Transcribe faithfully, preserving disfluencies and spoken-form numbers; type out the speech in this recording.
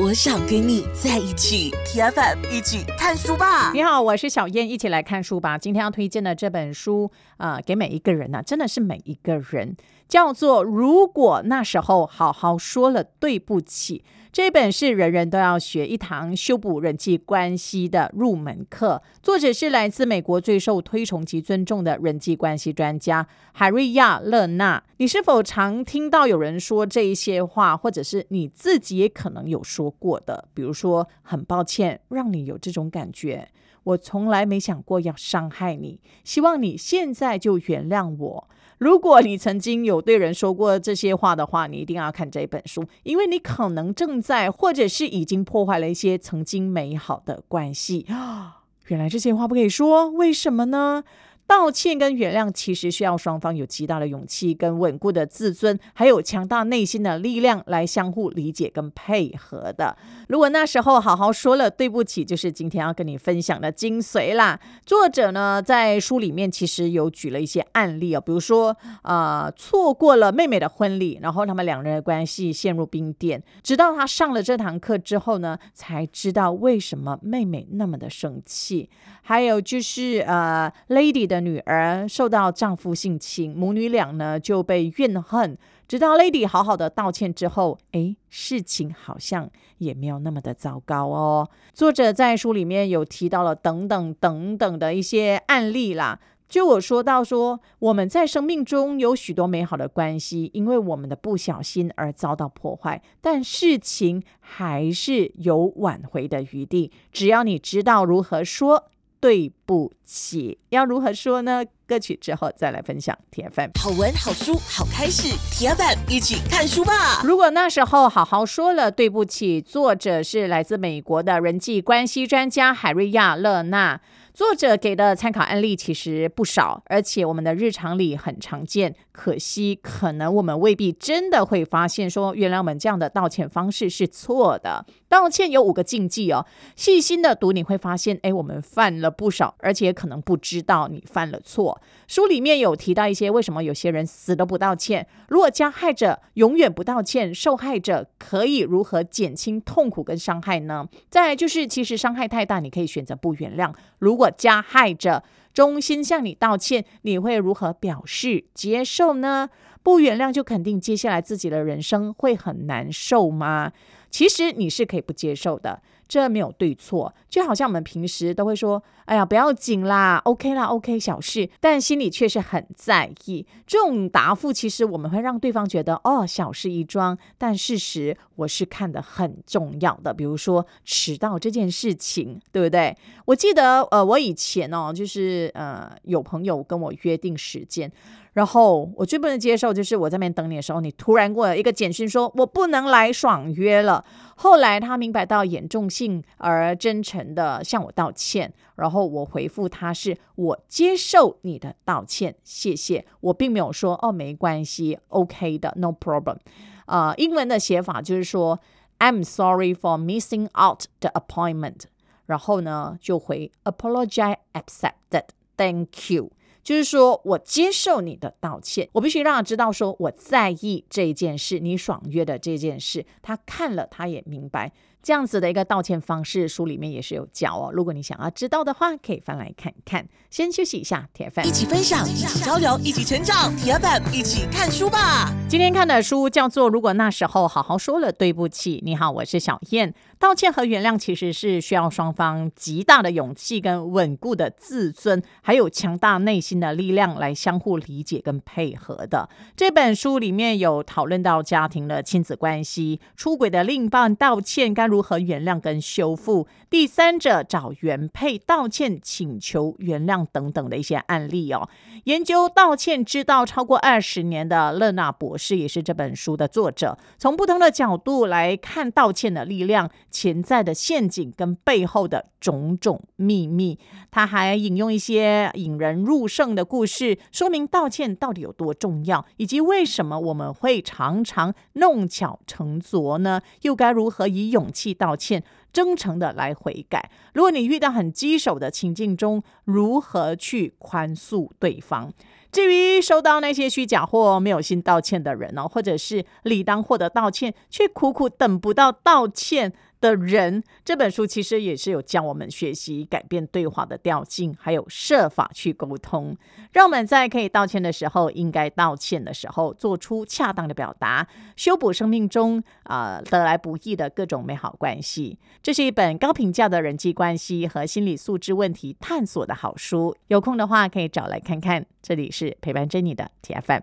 我想跟你在一起 T F M 一起看书吧。 你好，我是小燕，一起来看书吧。今天要推荐的这本书呃，给每一个人啊，真的是每一个人，叫做如果那时候好好说了对不起。这本是人人都要学一堂修补人际关系的入门课，作者是来自美国最受推崇及尊重的人际关系专家海瑞亚·勒纳。你是否常听到有人说这一些话，或者是你自己也可能有说过的？比如说，很抱歉让你有这种感觉，我从来没想过要伤害你，希望你现在就原谅我。如果你曾经有对人说过这些话的话，你一定要看这本书，因为你可能正在或者是已经破坏了一些曾经美好的关系。原来这些话不可以说，为什么呢？道歉跟原谅其实需要双方有极大的勇气跟稳固的自尊，还有强大内心的力量来相互理解跟配合的。如果那时候好好说了对不起，就是今天要跟你分享的精髓啦。作者呢在书里面其实有举了一些案例哦，比如说呃错过了妹妹的婚礼，然后他们两人的关系陷入冰点，直到他上了这堂课之后呢，才知道为什么妹妹那么的生气。还有就是呃 Lady 的女儿受到丈夫性侵，母女俩呢就被怨恨，直到 Lady 好好的道歉之后，诶，事情好像也没有那么的糟糕哦。作者在书里面有提到了等等等等的一些案例啦，就我说到说，我们在生命中有许多美好的关系，因为我们的不小心而遭到破坏，但事情还是有挽回的余地，只要你知道如何说对不起。要如何说呢？歌曲之后再来分享。 T F M 好文好书好开始， T F M 一起看书吧。 如果那时候好好说了对不起，作者是来自美国的人际关系专家海瑞亚·勒纳。作者给的参考案例其实不少，而且我们的日常里很常见，可惜可能我们未必真的会发现说原来我们这样的道歉方式是错的。道歉有五个禁忌哦，细心的读你会发现，哎，我们犯了不少，而且可能不知道你犯了错。书里面有提到一些为什么有些人死都不道歉，如果加害者永远不道歉，受害者可以如何减轻痛苦跟伤害呢？再来就是其实伤害太大，你可以选择不原谅。如果加害者衷心向你道歉，你会如何表示接受呢？不原谅就肯定接下来自己的人生会很难受吗？其实你是可以不接受的，这没有对错。就好像我们平时都会说，哎呀不要紧啦 OK 啦 OK 小事，但心里却是很在意。这种答复其实我们会让对方觉得哦小事一桩，但事实我是看得很重要的。比如说迟到这件事情，对不对？我记得呃我以前哦就是呃有朋友跟我约定时间，然后我最不能接受就是我在那边等你的时候，你突然给我一个简讯说我不能来爽约了。后来他明白到严重性而真诚的向我道歉，然后我回复他是我接受你的道歉，谢谢。我并没有说哦没关系 OK 的 no problem。呃，英文的写法就是说 I'm sorry for missing out the appointment， 然后呢就回 apologize accepted thank you，就是说我接受你的道歉，我必须让他知道说我在意这一件事，你爽约的这件事，他看了他也明白。这样子的一个道歉方式书里面也是有教哦，如果你想要知道的话可以翻来看看。先休息一下， T F M 一起分享，一起交流，一起成长， T F M 一起看书吧。 今天看的书叫做如果那时候好好说了对不起。你好，我是小燕。道歉和原谅其实是需要双方极大的勇气跟稳固的自尊，还有强大内心的力量来相互理解跟配合的。这本书里面有讨论到家庭的亲子关系，出轨的另一半道歉该如何原谅跟修复，第三者找原配道歉请求原谅等等的一些案例哦。研究道歉之道超过二十年的勒纳博士也是这本书的作者，从不同的角度来看道歉的力量、潜在的陷阱跟背后的种种秘密。他还引用一些引人入胜的故事，说明道歉到底有多重要，以及为什么我们会常常弄巧成拙呢？又该如何以勇气道歉，真诚的来悔改？如果你遇到很棘手的情境中，如何去宽恕对方？至于收到那些虚假或没有心道歉的人哦，或者是理当获得道歉却苦苦等不到道歉的人，这本书其实也是有教我们学习改变对话的调性，还有设法去沟通，让我们在可以道歉的时候应该道歉的时候做出恰当的表达，修补生命中、呃、得来不易的各种美好关系。这是一本高评价的人际关系和心理素质问题探索的好书，有空的话可以找来看看。这里是陪伴珍妮的 T F M。